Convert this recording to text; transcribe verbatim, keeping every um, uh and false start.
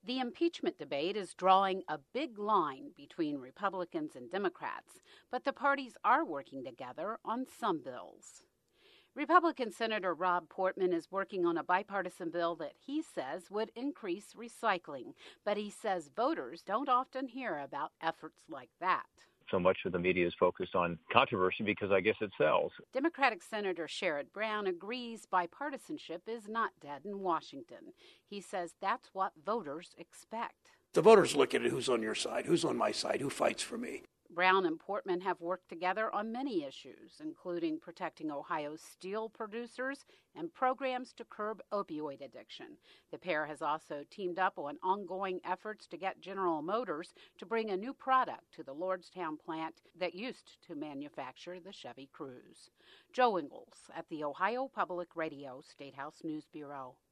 The impeachment debate is drawing a big line between Republicans and Democrats, but the parties are working together on some bills. Republican Senator Rob Portman is working on a bipartisan bill that he says would increase recycling, but he says voters don't often hear about efforts like that. So much of the media is focused on controversy because I guess it sells. Democratic Senator Sherrod Brown agrees bipartisanship is not dead in Washington. He says that's what voters expect. The voters look at it, who's on your side, who's on my side, who fights for me. Brown and Portman have worked together on many issues, including protecting Ohio's steel producers and programs to curb opioid addiction. The pair has also teamed up on ongoing efforts to get General Motors to bring a new product to the Lordstown plant that used to manufacture the Chevy Cruze. Joe Ingles at the Ohio Public Radio State House News Bureau.